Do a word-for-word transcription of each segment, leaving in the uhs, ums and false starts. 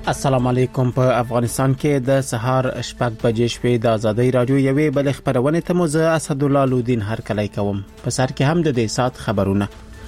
السلام علیکم. په افغانستان کې د سهار شپږ بجې شوې د ازادۍ رادیو یوې بل خبرونه ته مو زه اسدالله لودین هر کله کوم. په سر کې هم د دې سات خبرونه.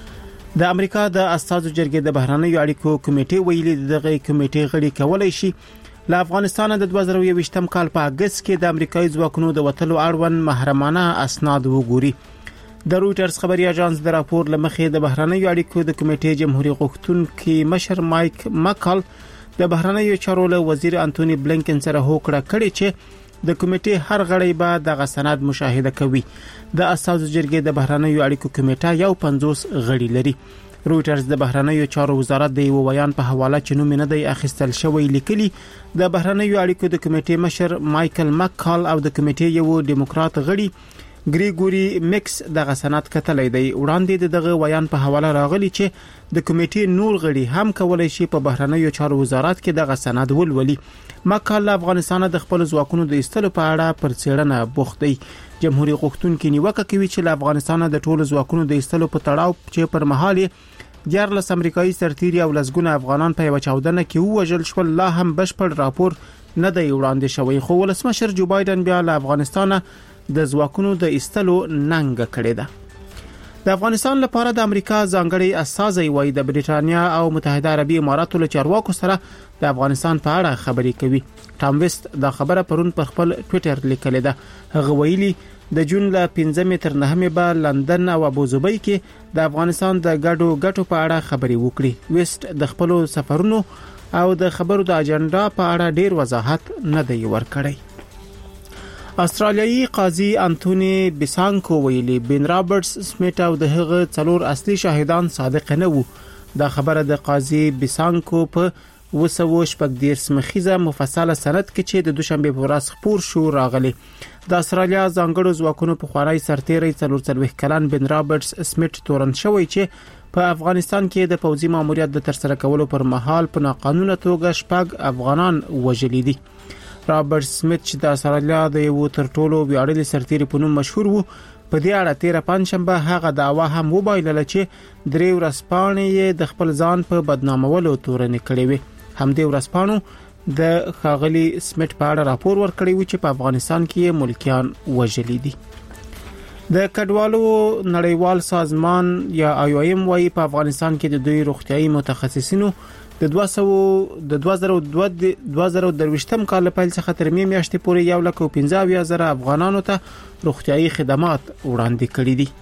د امریکا د استازو جرګې د بهرنیو اړیکو کمیټې ویلي دغه کمیټې غړي کولای شي له افغانستان د دوه زره یوویشتم کال په اگست کې د امریکایي ځواکونو د وټلو اړوند محرمانه اسناد وګوري. د رويټرز خبري اژانس د راپور لمخې د بهرنیو اړیکو د کمیټې جمهوریت غوښتونکي مشر مایک مکل د بهرنیو چارو له وزیر انټونی بلینکن سره هوکړه کړې چې د کمیټې هر غړی به د سند مشاهده کوي. د اساسو جرګې د بهرنیو اړیکو کمیټه یو پنځوس غړي لري. رويټرز د بهرنیو چارو وزارت د یو بیان په حواله چې نوم نه دی اخیستل شوی لیکلي د بهرنیو اړیکو د کمیټې مشر مایکل مکال او د کمیټې یو دیموکرات غړي ګریګوري میکس دغه سند کتلې دی. وړاندې دغه بیان په حواله راغلی چې د کمیټې نور غړي هم کولای شي په بهرنیو چارو وزارت کې دغه سند ولولي. مکال افغانستان د خپل ځواکونو د ایستلو په اړه پر څېړنه بوخت دی. جمهوریت غوښتونکي نیوکه کوي چې له افغانستان د ټولو ځواکونو د ایستلو په تړاو چې پر مهال دیارلس امریکایي سرتیري او لسګونه افغانان په یو چاودنه کې وژل شول لا هم بشپړ راپور نه دی وړاندې شوی. خو ولسمشر جو بایدن بیا له افغانستان د ځواکونو د ایستلو ننګ کړی ده. د افغانستان لپاره د امریکا ځانګړي استازي وای د بریټانیا او متحده عربي اماراتو له چارواکو سره د افغانستان په اړه خبرې کوي. ټام ویست دا خبره پرون پر خپل ټوئیټر لیکلې ده. هغه ویلي د جون ل پنځمې تر نهمې به لندن او ابوظبي کې د افغانستان د ګډو ګټو په اړه خبرې وکړي. ویست د خپل سفرونو او د خبرو د اجنډا په اړه ډیر وضاحت نه دی ورکړی. استرالیایي قاضي انټونی بیسانکو ویلي بن رابرټس سمیت او د هغه څلور اصلي شاهدان صادق نه وو. دا خبره د قاضي بیسانکو په وسو شپږ دیرس مخیزه مفصله سند کې چې د دوشنبه په ورځ خبر شو راغلی. د استرالیا ځانګړو ځواکونو په خوارای سرتیری څلور څلوېښت کلن بن رابرټس سمیت تورن شوی چې په افغانستان کې د پوځي ماموریت د ترسره کولو پر مهال په ناقانونه توګه شپږ افغانان وژلي دي. رابرټ سمیت چې د استرالیا د یو تر ټولو ویاړلي سرتیری په نوم مشهور وو په دې اړه تیر پنځشنبه هغه دعوا هم وبایلله چې درې ورځپاڼې د خپل ځان په بدنامولو تورنې کړې وي. همدې ورځپاڼو د خاغلی سمیت په اړه راپور ورکړی و چې په افغانستان کې ملکیان وژلي دي. د کډوالو نړیوال سازمان یا آی او ایم وايي په افغانستان کې د دوی روغتيایي متخصصینو د دوه سوه د دوه زره دوه زره درويشتم کال په پیل څخه تر می میاشتې پورې یو لک او پنځه اویا زره افغانانو ته روغتيایي خدمات وړاندې کړي دي.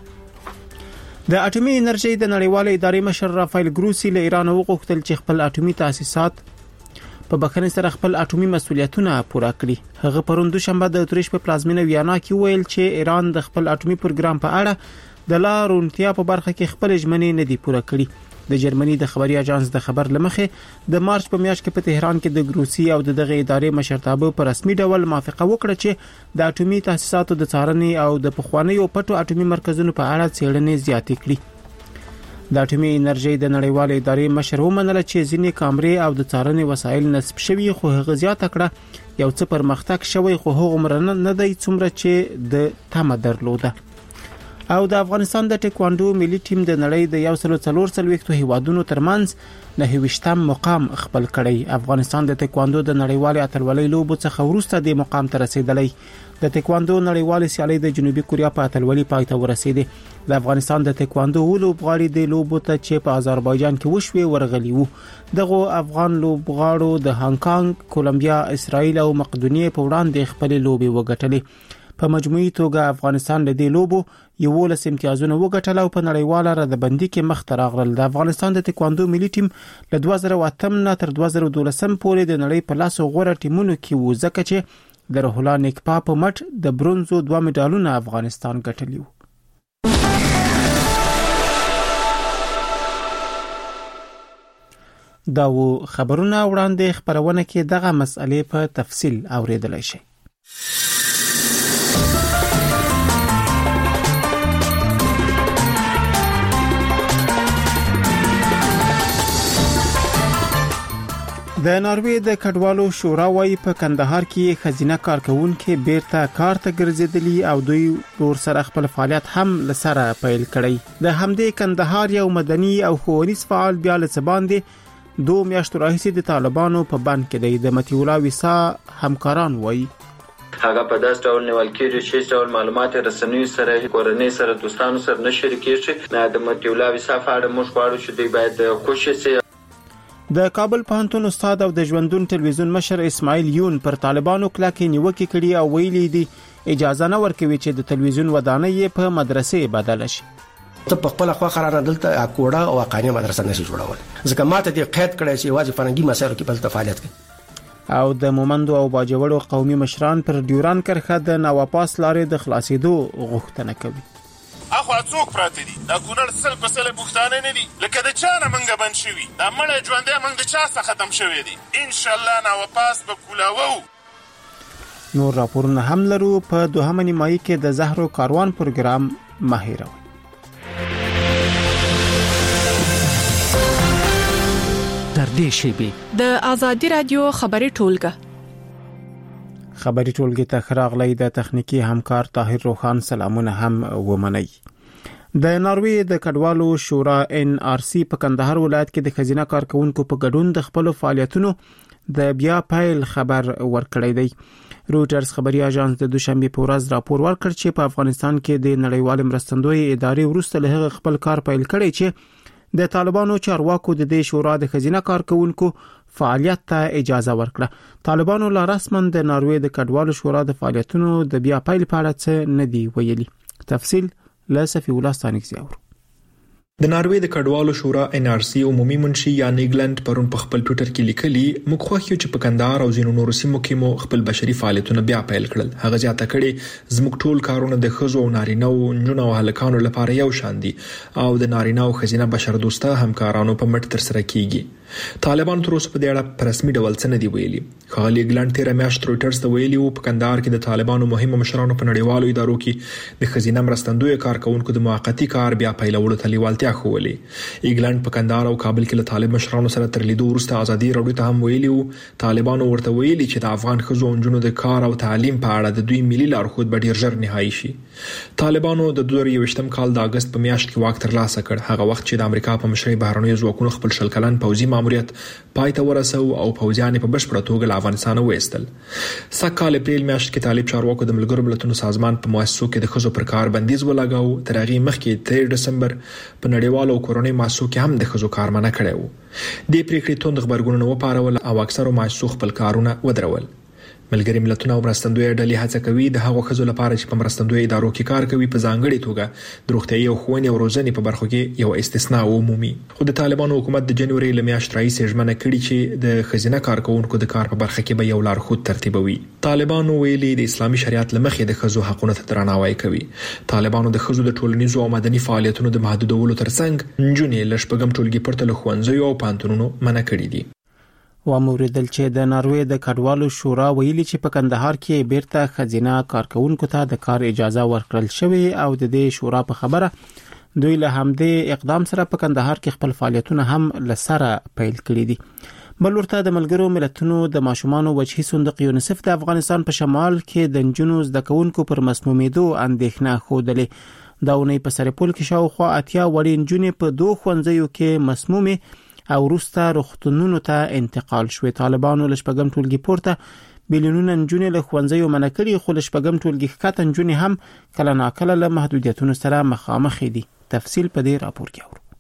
د اټومي انرژي د نړیوال ادارې مشر رافایل ګروسی له ایران وغوښتل چې خپل اټومي تاسیسات په بخښنې سره خپل اټومي مسولیتونه پوره کړي. هغه پرون دوشنبه د اتریش په پلازمینه ویانا کې ویل چې ایران د خپل اټومي پروګرام په اړه د لارونتیا په برخه کې خپل ژمنې نه دي پوره کړي. د جرمني د خبري اژانس د خبر لمخې د مارچ په میاشت کې په تهران کې د ګروسی او د دغه ادارې مشرتابه په رسمي ډول موافقه وکړه چې د اټومي تاسیساتو د څارنې او د پخوانیو پټو اټومي مرکزونو په اړه څېړنې زیاتې کړي. د اټومي انرژي د نړیوال ادارې مشر ومنله چې ځینې کامرې او د څارنې وسایل نصب شوي خو هغه زیاته کړه یو څه پرمختګ شوی خو هغه مرنه نه دی څومره چې د تمه درلوده. او د افغانستان د ټیکواندو ملي ټیم د نړۍ د یو سل څلور څلوېښتو هیوادونو ترمنځ نهه ویشتم مقام خپل کړی. افغانستان د ټیکواندو د نړیوال اتلولۍ لوبو څخه وروسته د مقام ته رسیدلی. د ټیکواندو نړیوال سیالي د جنوبي کوریا په اتلولۍ پای ته ورسېده. د افغانستان د ټیکواندو لوبغاړي د لوبو ته چې په آذربایجان کې وشوي ورغلي وو. دغه افغان لوبغاړو د هانګ کانګ، کولمبیا، اسرائیل او مقدونیې په وړاندې خپل لوبي وګټلې. په مجموعي توګه افغانستان له دې لوبو یولس امتیازونه وګټل او په نړیواله ردبندي کې مخ ته راغلل. د افغانستان د ټیکواندو ملي ټیم له دوه زره اتم نه تر دوه زره دولسم پورې د نړۍ په لاسو غوره ټیمونو کې و ځکه چې د روح الله نیکپا په مټ د برونزو دوه مډالونه افغانستان ګټلی و. دا و خبرونه وړاندې خبرونه کې دغه مسئلې په تفصیل اوریدلای شئ. د ناروې د کډوالو شورا وايي په کندهار کې خزینه کارکونکو بیرته کار ته ګرځېدلی او دوی ور سره خپل فعالیت هم لسره پیل کړی. د همدې کندهار یو مدني او ښوونیز فعال بیا له سباندې دوه میاشتو راهیسې د طالبانو په بند کې دی. د مطیع الله ویسا همکاران وایي هغه په داس ډول نیول کېږي چې ډول معلومات رسنیو سره کورنۍ سره دوستانو سره نه شریکېږي. نه د مطیع الله ویسا فاړه موږ غواړو چې دوی باید خوشي شي. د کابل پوهنتون استاد او د ژوندون ټلویزیون مشر اسماعیل یون پر طالبانو کلکې نیوکې کړي او ویلي دي اجازه نه ورکوي چې د تلویزیون ودانۍ په مدرسې بدل شي. ته په خپل خوا قرار دلته اکوړه او قانوني مدرسه نشي جوړول ځکه ماته دې قید کړی چې واجب فرنګي مسایلو کې بل فعالیت کوي. او د مومندو او باجوړو قومي مشران پر ډیوران کرخه د نواپاس لارې د خلاصېدو غوښتنه کوي. اخو څوک پراته دي دا ګورل سل په سل بوختانه نه دي لکه د چا نه منګه بن شوی دا مړ ژوندې منګ د چا څخه ختم شوی دي. ان شاء الله نواپاس به کولاوو. نور راپورونه هم لرو. په دوهمه نیمایي کې د زهرو کاروان پروګرام ماهیروي. در دې شیبه د آزادی رادیو خبري ټولګه خبري ټولګه ته خراغلی د تخنیکی همکار طاهر روخان سلامونه هم ومني. د ناروی د کډوالو شورا ان آر سی په کندهار ولایت کې د خزینه کارکونکو په ګډون د خپل فعالیتونو د بیا پایل خبر ورکړی دی. روټرز خبري اژانس د دوشنبه په ورځ راپور ورکړ چې په افغانستان کې د نړیوال مرستندوی ادارې ورسته له خپل کار پیل کړی چې د طالبانو چارواکو د دې شورا د خزینه کارکونکو فعالیت ته اجازه ورکړه. طالبانو لا رسمن د ناروی د کډوالو شورا د فعالیتونو د بیا پیل په اړه څه نه دی ویلي. تفصیل له صفی الله ستانکزی اورو. د ناروی د کډوالو شورا ان آر سی عمومي منشي یا نیګلند پرون په خپل ټوئیټر کې لیکلي موږ خوښ یو چې په کندهار او ځینو نورو سیمو کې مو خپل بشري فعالیتونه بیا پیل کړل. هغه ځاته کړي زموږ ټول کارونه د خزو او نارینه او نجونو او هلکانو لپاره یو شان دي او د نارینه او خزینه بشر دوسته همکارانو په مټ تر سره کیږي. طالبان تر اوسه په دې اړه په رسمي ډول څه نه دی ویلي. خالي ګلند تیر میاشت روټرز ته ویلي وو په کندهار کې د طالبانو مهمه مشرانو په نړیوالو ادارو کې د خزینه مرستندوی کارکونکو د موقتی کار بیا پیلولو ته لیوالتیا ښوولې. ایګلند په کندهار او کابل کې له طالب مشرانو سره تر لیدو وروسته ازادي راډیو ته هم ویلي وو طالبانو ورته ویلي چې د افغان خزو او نجونو د کار او تعلیم په اړه د دوی ملي لارښود به ډیر ژر نهایی شي. طالبانو د دوه زره یوویشتم کال د اگست په میاشت کې واک ترلاسه کړ. هغه وخت چې د امریکا په مشرۍ بهرنیو ځواکونو خپل شل کلن پوځي ماموریت پای ته ورسو او پوځیان په بشپړه توګه له افغانستان وایستل. سکهال اپریل میاشت کې طالب چارواکو د ملګرو ملتونو سازمان په مؤسسو کې د خزو پر کار بندیز ولګاو. تر هغه مخکې تیر دسمبر په نړیوالو او کورونی مؤسسو کې هم د خزو کار منع کړی وو. د پریکړې توند خبرګونونه وپارول او اکثرو مؤسسو خپل کارونه ودرول. ملګری ملتونه او مرستندوی ډلې هڅه کوي د هغو خزو لپاره چې په مرستندوی ادارو کې کار کوي په ځانګړي توګه د روغتیايي او ښوونې او روزنې په برخو کې یو استثناء عمومي. خو د طالبانو حکومت د جنوري له میاشتې راهیسې ژمنه کړې چې د خزینه کارکونکو د کار په برخه کې به یو لارښود ترتیبوي. طالبانو ویلي د اسلامي شریعت له مخې د خزو حقونو ته درناوی کوي. طالبانو د خزو د ټولنیزو او مدني فعالیتونو د محدودولو ترڅنګ نجونې له شپږم ټولګي پرته له ښوونځیو او پوهنتونونو منع کړي دي. و موریدل چې د ناروی د کډوالو شورا ویلي چې په کندهار کې بیرته خزینه کارکونکو ته د کار اجازه ورکړل شوې او د دې شورا په خبره دوی له همدې اقدام سره په کندهار کې خپل فعالیتونه هم لسره پیل کړي دي. بل ورته د ملګرو ملتونو د ماشومانو وجهي صندوق یونیسف د افغانستان په شمال کې د نجونو زده کوونکو پر مسمومیدو اندېښنه خوده. دا ونې په سرپول کې شاوخوا اتیا وړي نجونې په دوه ښوونځیو کې مسمومه او وروسته روغتونونو ته انتقال شوې. طالبانو له شپږم ټولګي پورته بیلیونونه نجونې له ښوونځیو منع کړي خو له شپږم ټولګي ښکته نجونې هم کله ناکله له محدودیتونو سره مخامخ دي. تفصیل په دې راپور کې اورو.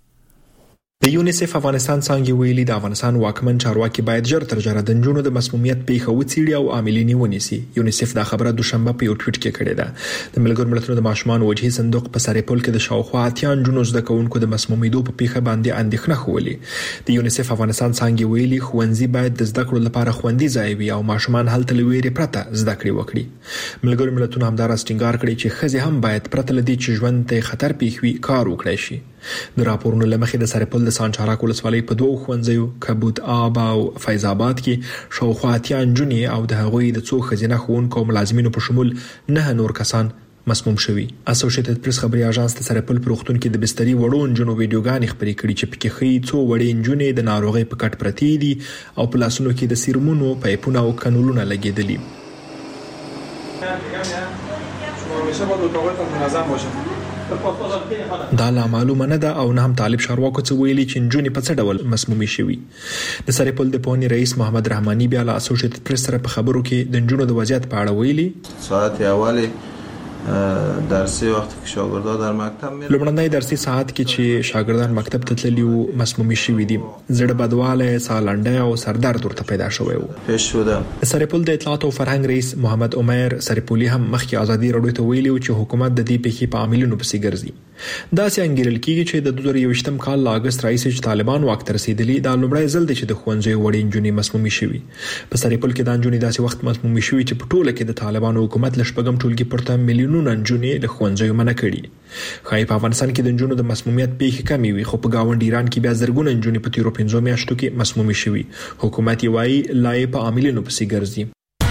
د یونیسف افغانستان څنګه ویلي د افغانستان واکمن چارواکي باید ژر تر ژره د نجونو د مسمومیت پیښه وڅېړي او عاملین ونیسي. یونیسف دا خبره دوشنبه په یو ټویټ کې کړې ده. د ملګرو ملتونو د ماشومان وجهي صندوق په سرپول کې د شاوخوا اتیا نجونو زده کوونکو د مسمومیدو په پیښه باندې اندېښنه ښوولې. د یونیسف افغانستان څنګه ویلي ښوونځي باید د زده کړو لپاره خوندي ځای وي او ماشومان هلته له ویرې پرته زده کړې وکړي. ملګرو ملتونو همداراز ټینګار کړی چې ښځې هم باید پرته له دې چې ژوند ته خطر پیښ وي کار وکړي شي. د راپورونو لمخې د سرپل د سانچارک ولسوالۍ په دوه ښوونځیو کبود آب او فیض آباد کې شاوخوا اتیا نجونې او د هغوی د څو ښځینه ښوونکو او ملازمینو په شمول نه نور کسان مسموم شوي. اسوسییټډ پریس خبري اژانس د سرپل په روغتون کې د بستري وړو نجونو ویډیوګانې خپرې کړي چې پکې ښیي څو وړې نجونې د ناروغۍ په کټ پرتې دي او په لاسونو کې د سیرومونو پایپونه او کانولونه لګېدلي. دا لا معلومه نه ده او نه هم طالب چارواکو څه ویلي چې نجونې په څه ډول مسمومې شوي. د سرپل د پوهنې رئیس محمد رحماني بیا له اسوسییټډ پریس سره په خبرو کې د نجونو د وضعیت په اړه ویلي. ساعت اولی درسي وخت کې شاګردان در مکتب مې لومړنی درسي ساعت کې چې شاګردان مکتب ته تللي وو مسمومې شوي دي. زړه بدواله، ساه لنډۍ او سردرد ورته پیدا شوی و. پیش شوه. سرپل د اطلاعات او فرهنګ رئیس محمد عمر سرپولي هم مخکې ازادي راډیو ته ویلي چې حکومت د دې پیښې په عاملونو پسې ګرځي. دا څنګه انګیرل کیږي چې د دوه زره یوویشتم کال له اگست راهیسې چې طالبان واک ته رسیدلي دا لومړی ځل دی چې د ښوونځیو وړې نجونې مسمومې شوي. په سرپل کې دا نجونې داسې وخت مسمومې شوي چې په ټوله کې د طالبانو حکومت له شپږم ټولګي پورته میلیونونه نجونې له ښوونځیو منع کړي. ښایي په افغانستان کې د نجونو د مسمومیت پیښې کمې وي، خو په ګاونډ ایران کې بیا زرګونه نجونې په تیرو پنځو میاشتو کې مسمومې شوي. حکومت یې وایي لا یې په عاملینو پسې ګرځي.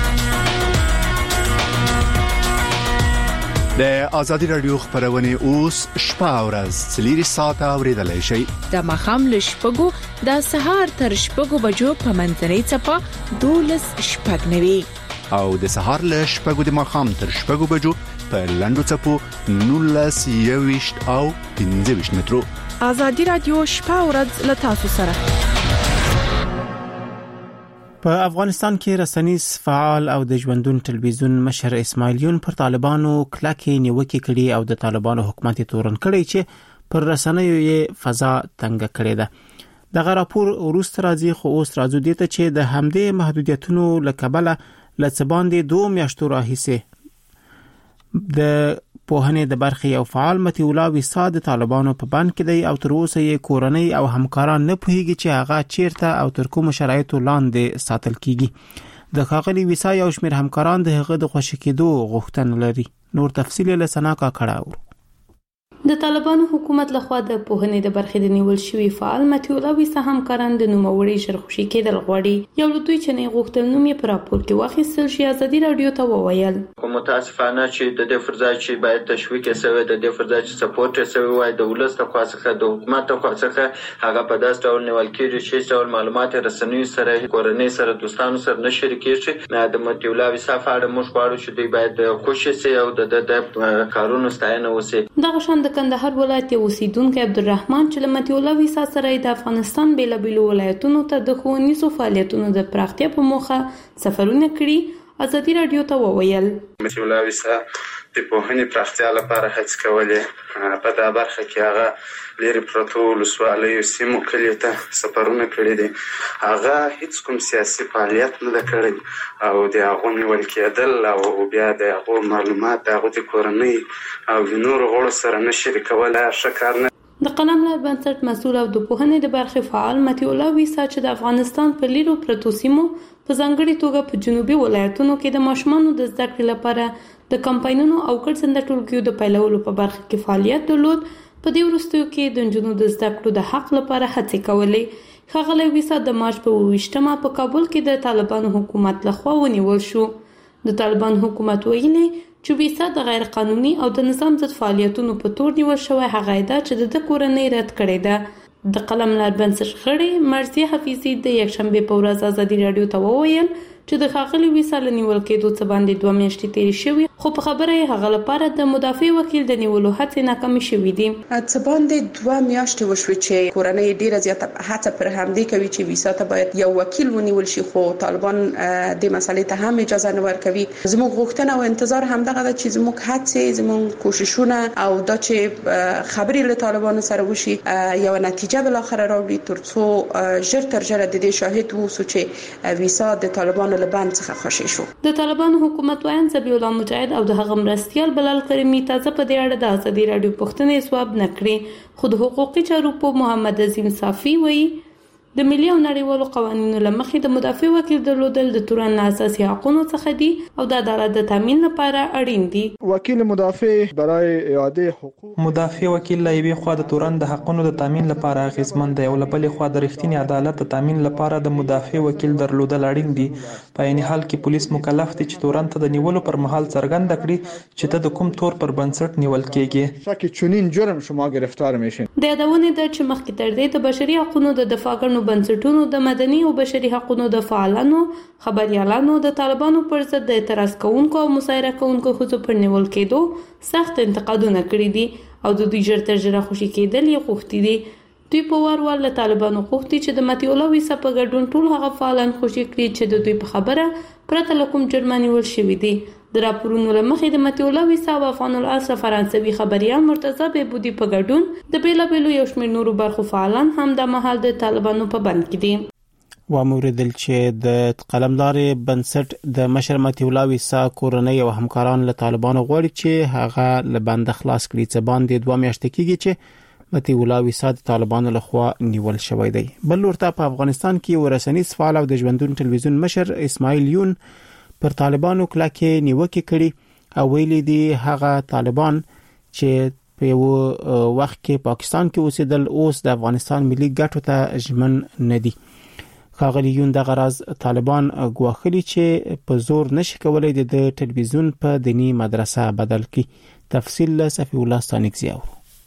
د آزادي رادیو خبرونه اوس شپه او ورځ څلور ساعته اوریدلای شئ. د ماښام له شپږو د سهار تر شپږو بجو په منځنۍ څپه دولس شپږ نوي او د سهار له شپږو د ماښام تر شپږو بجو په لنډو څپو نولس یوویشت او پنځه ویشت مترو. آزادي رادیو شپه او ورځ له تاسو سره. په افغانستان کې رسنیز فعال او د ژوندون ټلویزیون مشر اسماعیل یون پر طالبانو کلکې نیوکې کړي او د طالبانو حکومت تورن کړي چې پر رسنیو یې فضا تنګ کړي ده. دغه راپور وروسته راځي، خو اوس راځو دي ته چې د همدې محدودیتونو لکبله لڅباندې دوه میاشتو راهیسه د پوهنې د برخې او فعال متي الله ویسا د طالبانو په بند کې دی او تر اوسه یې کورنۍ او همکاران نه پوهیږي چې هغه چیرته او تر کومو شرایطو لاندې ساتل کیږي. د ښاغلي ویسا یو شمېر همکاران د هغه د خوشی کېدو غوښتنه لري. نور تفصیل له سناکا کړه. د طالبانو حکومت لخوا د پوهنې د برخې د نیول شوی فعال متي الله ویسا همکاران د نوموړي شرخوشي کېدل غواړي. یو له دوی چې نه غوښتل نوم یې پر راپور کې واخیستل شي آزادي رادیو ته وویل. متاسفانه چې د دې فرضای چې باید تشویق شوی د دې فرضای چې سپورټ شوی وای د ولس ته خاصه د حکومت ته خاصه هغه په داس ډول نیول کېږي چې ډول معلومات رسنیو سره کورنۍ سره دوستانو سره نه شریکېږي. نه د متي الله ویسا فاړه موږ غواړو چې دوی باید خوشي سي او د کارونو ستاینه وسی. دغه شان د کندهار ولایت اوسیدونکو عبدالرحمن چې لمتي الله ویسا سره د افغانستان بیلابیلو ولایتونو ته د ښوونیزو فعالیتونو د پراختیا په موخه سفرونه کړي آزادي رادیو ته وویل. متي الله ویسا د پوهنې پراختیا لپاره هڅې کولې. په دا برخه کې هغه لري پروتو ولسوالیو سیمو کلیو ته سفرونه کړي دي. هغه هیڅ کوم سیاسي فعالیت نه کړی او د هغه نیول کېدل او بیا د هغه معلومات د هغه کورنۍ او نور غړو سره نه شریکول شکر نه. د قلم لار بنسټ مسؤل او د پوهنې د برخې فعال متي الله ویسا چې د افغانستان په لیرو پرتو سیمو په ځانګړي توګه په جنوبي ولایتونو کې د ماشومانو د زده کړې لپاره د کمپاینونو او ګډ ټولګیو د پیلولو په برخه کې فعالیت درلود. په دې وروستیو کې د نجونو د زده کړو د حق لپاره هڅې کولې. ښاغلی ویسا د مارچ په اوویشتمه په کابل کې د طالبانو حکومت لخوا ونیول شو. د طالبان حکومت ویلي چې ویسا د غیر قانوني او د نظام ضد فعالیتونو په تور نیول شوی هغه ادعا چې د کورنۍ رد کړې ده. د قلم لار بنسټ غړي مرضیه حفیظي د یکشنبه په ورځ آزادي رادیو ته وویل چې د ښاغلي ویسا له نیول کېدو څخه باندې دوه میاشتې تیرې شوې، خو په خبره یې هغه لپاره د مدافع وکیل د نیولو هڅې ناکامې شوې دي. څه باندې دوه میاشتې وشوې چې کورنۍ ډیره زیاته هڅه پر همدې کوي چې ویسا ته باید یو وکیل ونیول شي، خو طالبان د مسلې ته هم اجازه نه ورکوي. زموږ غوښتنه او انتظار همدغه ده چې زموږ هڅې، زموږ کوششونه او دا چې خبرې له طالبانو سره وشي یو نتیجه بل اخر راوړي، ترڅو ژر تر ژره د دې شاهد ووسو چې ویسا د طالبانو لبان څخه خوشی شو. د طالبانو حکومت وایي ذبیح الله مجاهد او د هغه مرستیال بلال کریمی تازه په دې اړه د آزادي رادیو پوښتنې ځواب نه کړي. خو د حقوقي چارو په محمد عظیم صافي وایي د ملي او نړیوالو قوانینو لمخې د مدافع وکیل درلودل د تورن اساسي حقوقو څخه دي او د عدالت د تامین لپاره اړین دي. وکیل مدافع برای اعاده حقوق مدافع وکیل له یوې خوا د تورن د حقوقو د تامین لپاره اغیزمن دی او له بلې خوا د رښتینی عدالت د تامین لپاره د مدافع وکیل درلودل اړین دي. په عین حال کې پولیس مکلف دي چې تورن ته د نیولو پر مهال څرګنده کړي چې ته د کوم تور پر بنسټ نیول کېږي. شک چنین جرم شما گرفتار میشین. د یادونه ده چې مخکې تر دې د بشري حقوقو د دفاع کړنو بنسټونو د مدني او بشري حقوقو د فعالانو خبريالانو د طالبانو پر ضد د اعتراض کوونکو او مظاهره کوونکو ښځو پر نیول کېدو سخت انتقادونه کړي دي او د دوی ژر تر ژره خوشي کېدل یې غوښتي دي. دوی په وار وار له طالبانو غوښتي چې د مطیع الله ویسا په ګډون ټول هغه فعالان خوشي کړي چې د دوی په خبره پرته له کوم جرم نیول شوي دي. د راپورونو له مخې د مطیع الله ویسا او افغان العصر فرانسوي خبريال مرتضی بهبودي په ګډون د بیلابیلو یو شمېر نورو برخو فعالان هم د مهال د طالبانو په بند کې دي. واموریدل چې د قلمدار بنسټ د مشر مطیع الله ویسا کورنۍ او همکاران له طالبانو غواړي چې هغه له بند خلاص کړي چې باندې دوه میاشتې کېږي چې مطیع الله ویسا د طالبانو لخوا نیول شوی دی. بل ورته په افغانستان کې ورسنیز فعال او د ژوندون ټلویزیون مشر اسماعیل یون پر طالبانو کلکه نیوکه کړي او ویلي دي هغه طالبان چې په یو وخت کې پاکستان کې اوسېدل اوس د افغانستان ملي ګټو ته ژمن نه دي. ښاغلي یون د غرض طالبان غواخلي چې په زور نشي کولای د ټلویزیون په دینی مدرسه بدل کړي. تفصیل له صفی الله ستانکزیو.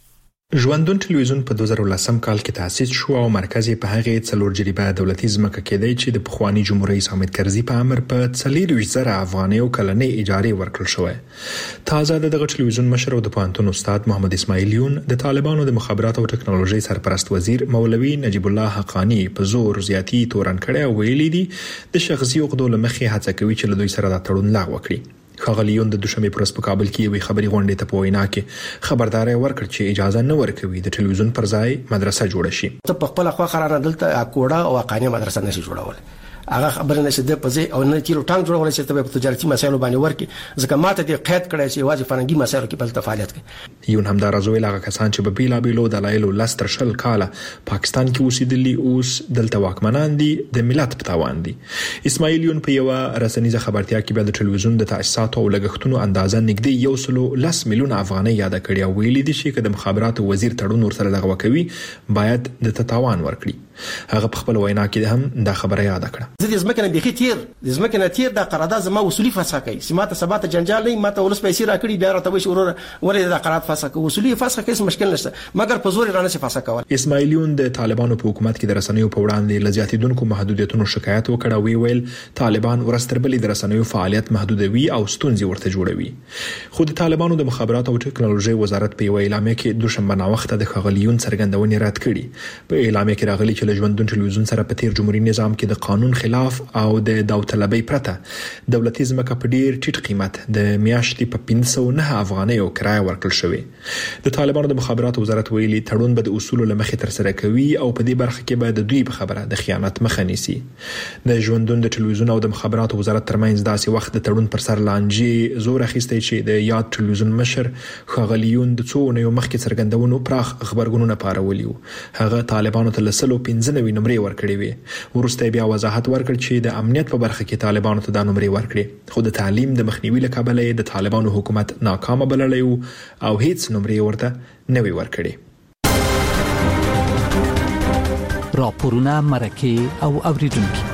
ژوندون ټلویزیون په دوه زره ولسم کال کې تأسیس شو او مرکز په هغه څلور جریبه دولتي ځمکه کې دی چې د پخوانی جمهوریت رئیس حامد کرزي په امر په څلور زره افغانۍ او کلنۍ اجاره ورکړل شوې. تازه دغه ټلویزیون مشر او د پوهنتون استاد محمد اسماعیل یون د طالبانو د مخابرات او ټکنالوژي سرپرست وزیر مولوي نجیب الله حقانی په زور زیاتی تورن کړي او ویلي دي د شخصي عقدو لمخې هڅه کوي چې له دوی سره د تړون لغوه کړي. ښاغلي یون د دوشنبه پر ورځ په کابل کې یوې خبري غونډې ته په وینا کې خبرداري ورکړه چې اجازه نه ورکوي د ټلویزیون پر ځای مدرسه جوړه شي. ته په خپل خوا قرار دلته کوړه او قانوني مدرسه نشي جوړول. هغه خبره نشي د پځې او نه کیلو ټانک جوړول چې ته په تجارتي مسایلو باندې ورکي ځکه ماته دې قید کړی چې واجب فرنګي مسایلو کې بل فعالیت کوي. یون هم دا راځوي لاغه کسان چې په بیلا بیلو دلایل لستر شل کاله پاکستان کې اوسېدلي اوس دلته واکمنان دي د ملت په تاوان دي. اسماعیل یون په یو رسنیزه خبرتیا کې د ټلویزیون د تاسیساتو او لګښتونو اندازه نږدې یو سلو لس میلیون افغانۍ یاد کړی او ویلي دي چې د مخابراتو وزیر تړون ورسره لغوه کوي باید د تاوان ورکړي. هغه په خپل وینا کې هم دا خبره یاد کړه. زه د ځمکې نه بيخي تیر د ځمکې نه تیر د قرارداد زما وصولي فسخ کوي سماته سباته جنجال نه ماته ولس پیسې راکړي بیا راته وشي ورور ولې د قرارداد فسخ وصولي فسخ کې مشکل نشته مګر په زور رانه شي فسخ کول. اسماعیل یون د طالبانو په حکومت کې د رسنیو په وړاندې لزیاتیدونکو محدودیتونو شکایت وکړ. وی ویل طالبان ورستربلې د رسنیو فعالیت محدودوي او ستونزې ورته جوړوي. خو د طالبانو د مخابرات او ټکنالوژي وزارت په وینا کې دوشنبه ناوخته د خغلیون څرګندونې رد کړي. په اعلامیه کې راغلي چې ژوندون ټلویزیون سره په تیر جمهوریت نظام کې د قانون خلاف او د داوطلبۍ پرته دولتي ځمکه په ډیر ټیټ قیمت د میاشتې په پنځه سوه نه افغانۍ او کرایه ورکړل شوې. د طالبانو د مخابرات وزارت ویلي تړون به د اصولو لمخې تر سره کوي او په دې برخه کې به د دوی په خبره د خیانت مخه نیسي. د ژوندون د ټلویزیون او د مخابرات وزارت ترمنځ داسې وخت د تړون پر سر لانجې زور اخیستی چې د یاد ټلویزیون مشر ښاغلي یون د څو اونیو مخکې څرګندونو پراخ خبرګونونه پارولي وو. هغه طالبانو ته لسلو پنځه نوي نمرې ورکړې وي. ورسته بیا وضاحت ورکړ چې د امنیت په برخه کې طالبانو ته د نمرې ورکړي خو د تعلیم د مخنیوي لکبله د طالبانو حکومت ناکامه بللی او هیڅ نمرې ورته نه وی ورکړي. راپورونه مرکه او اوریدونکو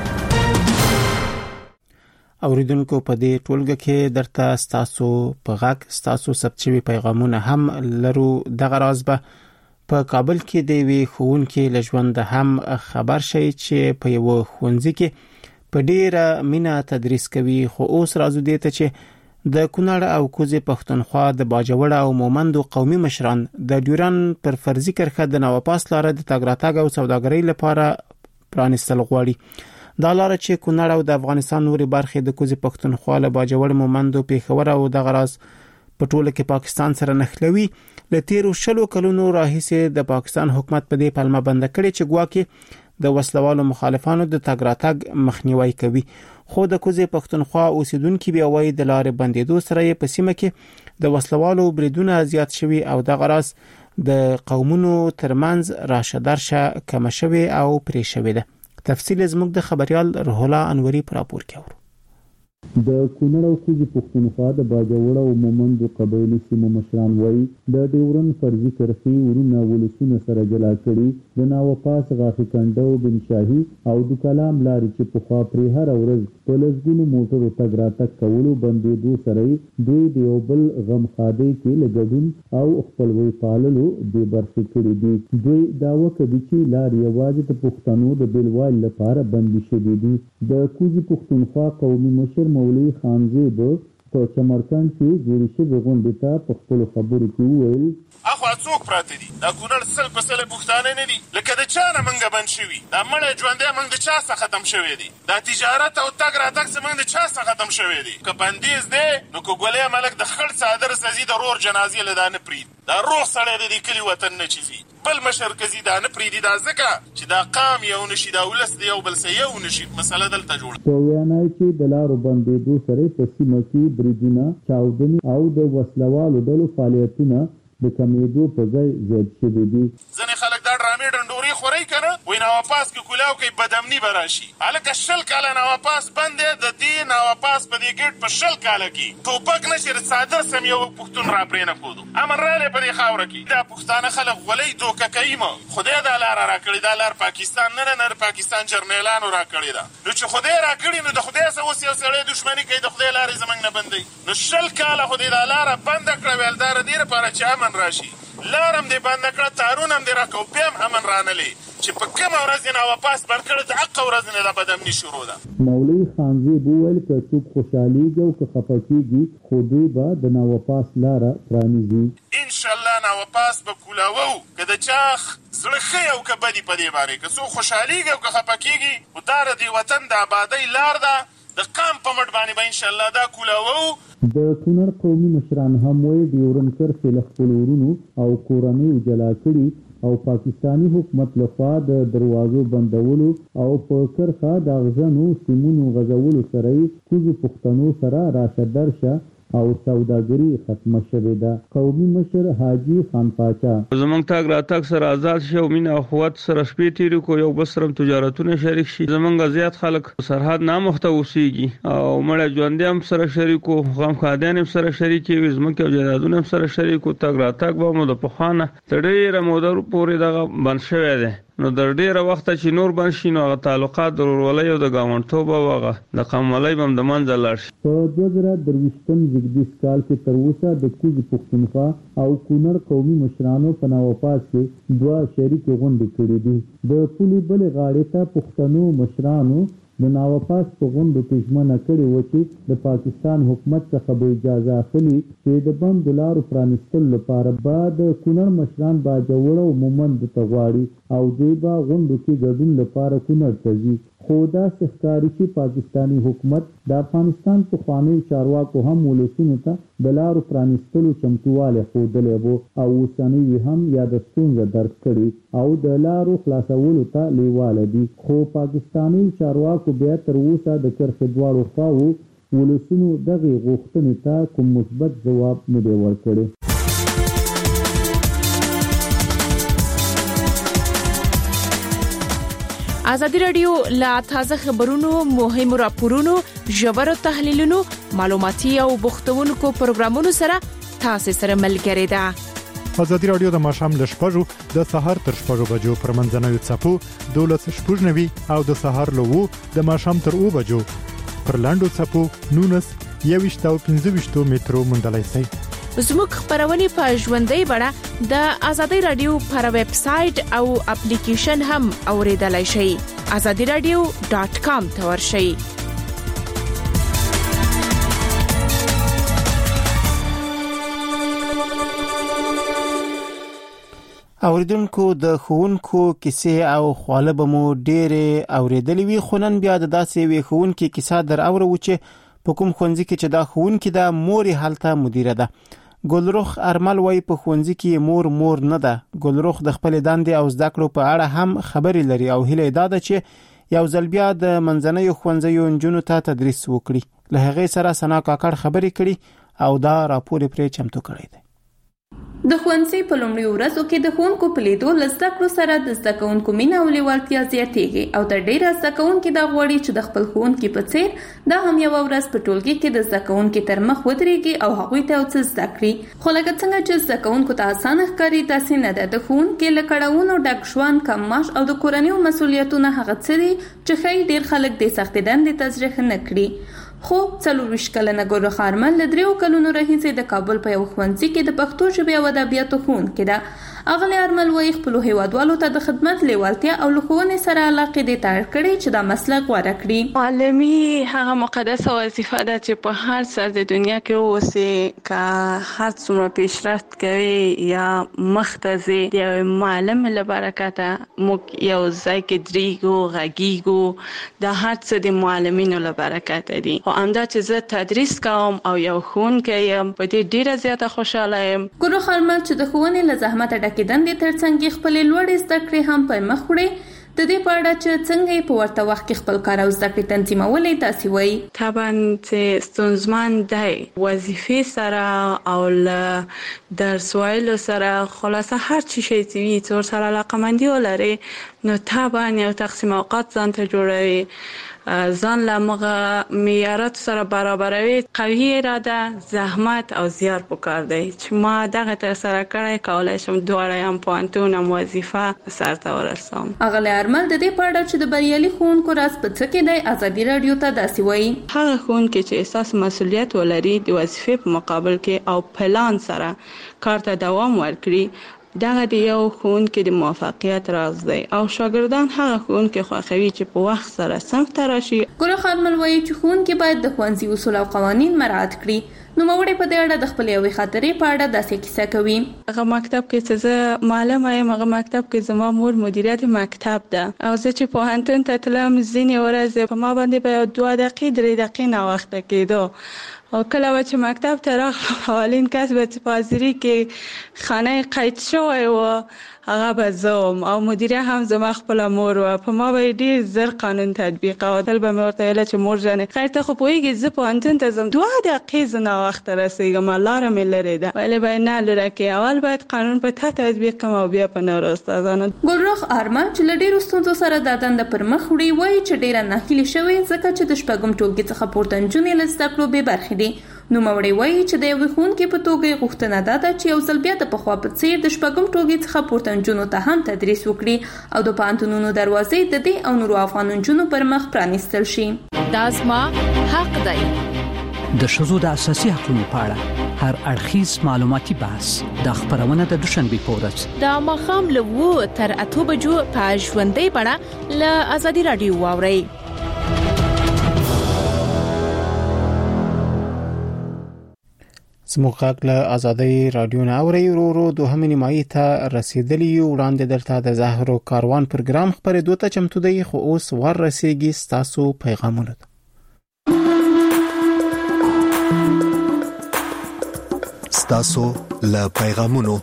اوریدونکو په دې ټولګه کې درته ستاسو په غږ ستاسو ثبت شوي پیغامونه هم لرو. دغه راز به په کابل کې د وی ښوونکي لژوند هم خبر شي چې په یو ښوونځي کې په ډیره مینا تدریس کوي خو اوس راځو دې ته چې د کونړ او کوزې پښتونخوا د باجوړ او مومند قومي مشران د ډیورن پر فرضي کرښه د نوپاس لاره د تګ راتګ او سوداګرۍ لپاره پرانیستل غواړي. دا لاره چې کونړ او د افغانستان نوري برخې د کوزې پښتونخوا له باجوړ مومند پیښور او د غراس په ټوله کې پاکستان سره نښلوي. له تیرو شلو کلونو راهیسې د پاکستان حکومت په دې پلمه بند کړي چې ګواکې د وسلوالو مخالفانو د تګ راتګ مخنیوي کوي. خو د کوزې پښتونخوا اوسیدونکو بیا وایي د لارې بندیدو سره یې په سیمه کې د وسلوالو بریدونه زیات شوي او د غراس د قومونو ترمنځ راشه درشه کم شوي او پرې شوي ده. تفصیل زموږ د خبريال روح الله انوري پر راپور کې اورو. د کونړ او کوزي پښتونخوا د باجوړ او مومند قبایلي سیمو مشران وایي د ډیورن فرضي کرښې ورونه ولسونه سره جلا کړي د ناوپاس غاښي کنډو بن شاهي او د کلام لارې چې پخوا پرې هره ورځ په لسګونو موټرو تګ راتګ کولو بندېدو سره دوی د یو بل غم ښادۍ کې له ګډون او خپلوۍ پاللو بې برخې کړي دي. دوی دعوه کوي چې لارې یوازې د پښتنو د بېلوالي لپاره بندي شوي دي. د کوزي پښتونخوا قومي مشر مولوي خانزیب په چمرکند کې جوړې شوې غونډې ته په خپلو خبرو کې وویل اخوا څوک پراته دي دا کونړ سل په سل پښتانه نه دي لکه د چا نه منګه بند شوي دا مړی ژوندی موږ د چا څخه ختم شوی دي دا تجارت او تګ راتګ زموږ د چا څخه ختم شوی دي که بندیز دی نو که ګولۍ ملک د خړ څادر سزي د رور جنازې له دا نه پرېږدي دا روغ سړی د دې کلي وطن نه چیزي بل مشر کزي دا نه پرېږدي دا ځکه چې دا قام یو نشي دا ولس د یو بل سره یو نشي مسله دلته جوړه په وینا چې د لارو بندېدو سره په سیمه کې بریدونه چاودنې او د وسلوالو ډلو فعالیتونه د کمیدو په ځای زیات شوي دي. ځینې خلک دا ډرامې ډنډورې خورئ که نه وایي ناواپاس کې کولاو کوي بدامني به راشي هلکه شل کاله ناواپاس بند دی د دې ناواپاس په دې ګېټ په شل کاله کې ټوپک نه چې څادر سم یو پښتون را پرې نه ښودو امن رالی په دې خاوره کې دا پښتانه خلک غولۍ دوکه کوي ما خدای دا لاره را کړې دا لار پاکستان نه نه نه پاکستان جرنیلانو را کړې ده نو چې خدای را کړي نو د خدای سره اوس یو سړی دښمني کوي د خدای لارې زموږ نه بندوي نو شل کاله خو دې دا لاره بنده کړه ویل دا د دې لپاره چې امن راشي لارم دې بنده کړه تارونه هم دې راکړه بیا هم امن رانلی چې په کومه ورځ یې ناواپاس بند کړه د حقه ورځ نه دا بدامني شروع ده. مولوي خانزیب وویل که څوک خوشحالیږي او که خفه کېږي خو دوی به د ناواپاس لاره پرانیزي. انشاءالله ناواپاس به کولاوو که د چا زړه ښه او که بدي په دې باندې که څوک خوشحالیږي او که خفه کېږي خو دا د دې وطن د آبادۍ لار ده د قام په مټ باندې به انشاءالله دا کولاوو. د کونړ قومي مشران هم وایي ډیورن کرښې له خپلو ورونو او کورنیو جلا کړي او پاکستانی حکومت لخوا د دروازو بندولو او په کرښه د اغزنو سیمونو غځولو سره یې کوزو پښتنو سره راشه درشه او سوداګري ختمه شوې ده. قومي مشر حاجي خان پاچا زمونږ تاګ راتګ سره آزاد شي او مینه او اخوت سره شپې تېرې کو یو بل سره تجارتونه شریک شي زمونږ زیات خلک سرحد نامخته اوسېږي او مړی ژوندی هم سره شریک وو غم ښادیان هم سره شریک وي زموږ او جایدادونه هم سره شریک وو تاګ راتګ به مو د پخوا نه تر ډېره موده پورې دغه بند شوی دی نو در ډیره وخت چې نور بند شي نو هغه تعلقات د ورورولۍ او د ګاونډیتوب او هغه د قومولۍ به هم د منځه لاړ شي. په دوه زره درویشتم زیږدیز کال کې تر اوسه د کوزي پښتونخوا او کونړ قومي مشرانو په ناواپاس کې دوه شریکې غونډې کړې دي. د پولې بلې غاړې ته پښتنو مشرانو د ناواپاس په غونډو کې ژمنه کړې وه چې د پاکستان حکومت څخه به اجازه اخلي چې د بندو لارو پرانیستلو لپاره به د کونړ مشران باجوړ او مومند ته غواړي او دوی به غونډو کې ګډون لپاره کونړ ته ځي خو داسې ښکاري چې پاکستاني حکومت د افغانستان پخوانیو چارواکو هم ولسونو ته د لارو پرانیستلو چمتووالی ښودلی و او اوسنیو هم یا د ستونزه درک کړي او د لارو خلاصولو ته لیواله دي خو پاکستانیو چارواکو بیا تر اوسه د کرښې دواړو خواوو ولسونو دغې غوښتنې ته کوم مثبت ځواب نه دی ورکړی. ازادي رادیو لا تازه خبرونو مهم راپورونو ژور تحلیلونو معلوماتي او بوختونکو پروګرامونو سره تاسو سره ملګری ده. ازادي رادیو د ماښام ل شپږو د سهار تر شپږو بجو پر منځنوي څپو دولس شپږ نوي او د سهار له وو د ماښام تر اوو بجو پر لاندو څپو نونس یويشت او پنځه ویشت مترو مندلای شي. زموږ خبرونه په ژوندۍ بڼه د ازادي رادیو پر ویب سټ او اپلیکیشن هم اوریدلای شئ. ازادي رادیو ډاټ کام ته ورشئ. اوریدونکو د ښوونکو کیسې او خواله به مو ډېرې اوریدلې وي خو نن بیا د داسې وی ښوونکي کیسه در اورو چې په کوم ښوونځي کې چې دا ښوونکي ده مور یې هلته مدیره ده. ګلرخ ارمل وای په ښوونځي کې مور مور نه ده. ګلرخ د خپل دندې او زده کړو په اړه هم خبرې لري او هیله ده چې یو ځل بیا د منځنیو ښوونځیو نجونو ته تدریس وکړي. له هغې سره سنا کاکړ خبرې کړي او دا راپور پرې چمتو کړی دی. د ښوونځي په لومړي ورځو کې د ښوونکو په لیدو له زده کړو سره د زده کوونکو مینه او لیوالتیا زیاتیږي او تر ډیره زده کوونکي دا غواړي چې د خپل ښوونکي په څیر دا هم یوه ورځ په ټولګي کې د زده کوونکي تر مخ ودرېږي او هغوی ته یو څه زده کړي. خو لکه څنګه چې زده کوونکو ته اسانه ښکاري داسې نه ده. د ښوونکي له کړاوونو ډک ژوند، کم معاش او د کورنیو مسؤلیتونه هغه څه دي چې ښایي ډیر خلک دې سختې دندې ته زړه نه کړي. خو څلورویشت کلنه ګل خارمل له دریو کلونو راهیسې د کابل په یو ښوونځي کې د پښتو ژبې او ادبیاتو ښوونکې ده. اغلې ارمل وایي خپلو هیوادوالو ته د خدمت لیوالتیا او له ښوونې سره علاقې دې تړ کړي چې دا مسلک غوره کړي. معلمي هغه مقدسه وظیفه ده چې په هر سر د دنیا کې اوسې، که هر څومره پیشرفت کوي یا مخ ته ځي، د یو معلم له برکته موږ یو ځای کې درېږو، غږیږو. دا هر څه د معلمینو له برکته دي. خو همدا چې زه تدریس کوم او یو ښوونکی یم، په دې ډېره زیاته خوشحاله یم. ګل خارمل چې د ښوونې له زحمته ډکې دندې ترڅنګ خپلې لوړې زده کړې هم پر مخ وړي، د دې په اړه چې څنګه یې په ورته وخت کې خپل کار او زده کړې تنظیمولی داسې وایي. طبعا چې ستونزمن دی وظیفې سره او له درس ویلو سره، خلاصه هر چی شی چې وي چې ورسره علاقه‌مندي ولري نو طبعا یو تقسیم اوقات ځان ته جوړوي، ځان له مغه معیاراتو سره برابروي. قوي اراده، زحمت او زیار پکار دی چې ما دغه ترسره کړی، کولی شم دواړه هم پوهنتون هم وظیفه سرته ورسوم. اغلې ارمل د دې په اړه چې د بریالي ښوونکو راز په څه کې دی ازادي راډیو ته داسې وایي. هغه ښوونکی چې احساس مسؤلیت ولري، د وظیفې په مقابل کې او پلان سره کار ته دوام ورکړي، دغه د یو ښوونکي د موفقیت راز دی. او شاګردان هغه ښوونکي خوښوي چې په وخت سره صنف ته راشي. ګل خارمل وایي چې ښوونکي باید د ښوونځي اصول او قوانین مراعات کړي. نوموړی په دې اړه د خپلې یوې خاطرې په اړه داسې کیسه کوي. هغه مکتب کې چې زه معلمه یم، هغه مکتب کې زما مور مدیریت مکتب ده، او زه چې پوهنتون ته تلم ځینې ورځې په ما باندې به یو دوه دقیقې درې دقیقې ناوخته کېدو. او کله به چې مکتب ته راغلم، اولین کس به چې په حاضري کې خانه قید شوی و هغه به زه وم، او مدیره هم زما خپله مور وه. په ما به یې ډېر زر قانون تطبیقاوه. تل به مې ورته ویله چې مور جانې خیر ته خو پوهېږې زه پوهنتون ته ځم، دوه دقیقې زه ناوخته رسېږم، لاره مې لرې ده. ویلې به یې نه لورکې، اول باید قانون په تا تطبیق کړم او بیا په نورو استادانو. ګلرخ ارمل چې له ډېرو ستونزو سره دا دنده پر مخ وړي وایي چې ډېره ناهیلې شوې ځکه چې د شپږم ټولګي څخه پورته نجونې له زده کړو بې برخې دي. نوموړی وایي چې د یوې ښوونکې په توګه یې غوښتنه دا ده چې یو ځل بیا د پخوا په څېر د شپږم ټولګي څخه پورته نجونو ته هم تدریس وکړي او د پوهنتونونو دروازې د دې او نورو افغان نجونو پر مخ پرانیستل شي. دا زما حق دی. د ښځو د اساسي حقوقو په اړه هر اړخیز معلوماتي بحث د خبرونه د دوشنبه په ورځ د ماښام له اوه تر اته بجو په ژوندۍ بڼه له ازادي راډیو واورئ. زموږ غږ له ازادي راډیو نه اورئ. ورو ورو دوهمې نیمایي ته رسیدلی یو. وړاندې درته د زهرو کاروان پروګرام خپرېدو ته چمتو دی، خو اوس ور رسیږي ستاسو پیغامونه. ستاسو له پیغامونو.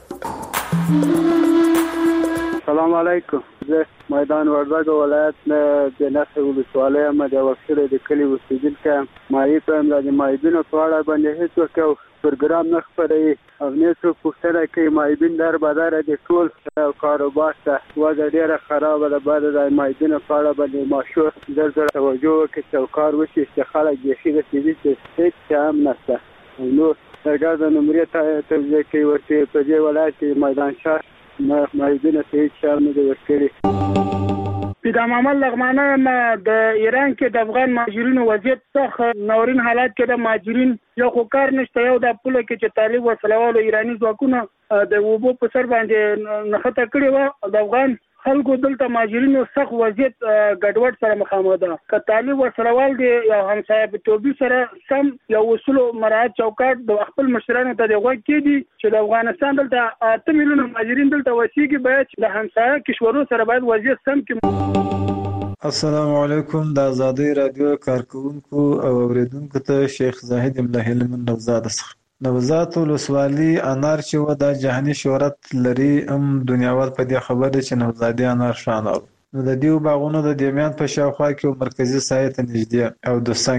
السلام علیکم. زه میدان وردګ ولایت نه د نخې ولسوالۍ یم، د وکیل د کلي اوسېدونکی یم. مایع په د مایبینو په اړه باندې هیڅ وکړ پروګرام نه خپروي او نه څوک پوښتنه کوي. مایبین در بدره د ټول کاروبار ته وضع ډېره خرابه ده. باید د مایبینو په اړه باندې ماشور زر زر توجه وکړي چې کار وشي چې خلک بیخي رسېدي چې هیڅ هم نشته. نو د ګاز نمرې ته توجه کوي ورته په دې ولایت کې میدان شهر مایبینو ته هیڅ شی نه دي ورکړي. پیدا محمد لغمانه د ایران کې د افغان مهاجرینو وضعیت څخه نورین حالات کې د مهاجرین یو خو کار نشته، یو د پوله کې چې طالب وسلوالو ایرانی ځواکونه د اوبو په سر باندې نښته کړې وه. د افغان خلکو دلته مهاجرینو سخت وضعیت ګډوډ سره مخامخ ده. که طالب وسلوال دی یو همسایه په توګه سره سم یو اصول مراعات چوکاټ د خپل مشرانو ته د غوږ کېدي چې د افغانستان دلته اته میلیونه مهاجرین دلته وسیږي، باید د همسایه کشورو سره باید وضعیت سم کړي. السلام علیکم. د ازادي رادیو کارکونکو او اوریدونکو ته شیخ زاهد املاهل من نوزاد څخه. نوزاد ولسوالي انار چې و د جهاني شهرت لري، هم دنیاوال په دې خبره چې نوزادي انار شانه نو د دیو باغونو د دیمیان په شاوخوا کې مرکزی سایه ته نږدې او د سنک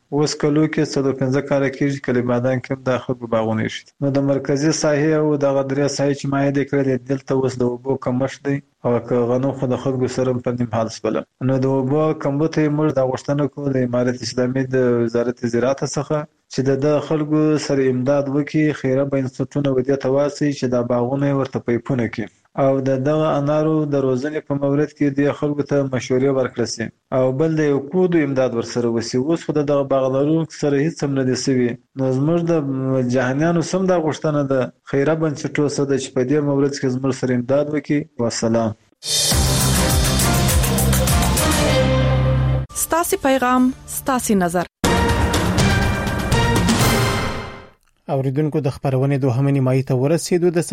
اوس کلو کې څلور پنځه کاله کېږي کله بادان کې د خلکو باغونه شي. نو د مرکزی ساحې او د غدریا ساحې چې مایده کړل دلته اوس د اوبو کمښت دی او که غنو خو د خلکو سره په نیم حال سپله. نو د اوبو کمبود یې موږ د غوښتنه کوو د امارت اسلامي د وزارت زراعت څخه چې د خلکو سره امداد وکړي، خیره بنسټونه ودې ته واسي چې د باغونه ورته پایپونه کړي او د دغه انارو د روزنې په مورد کې د خلکو ته مشورې ورکړل شي او بل د یو کودو امداد ورسره وسی. اوس خو د دغه باغدارو سره هیڅ هم نه دي سوي. نو زموږ د جهانیانو سم د غوښتنه د خیره بنسټونو سره چې په دې مورد کې زموږ سره امداد وکړي. والسلام. ستاسو پیغام ستاسو نظر. اوریدونکو د خبرونه دوه نیمایي ته ورسېدو. د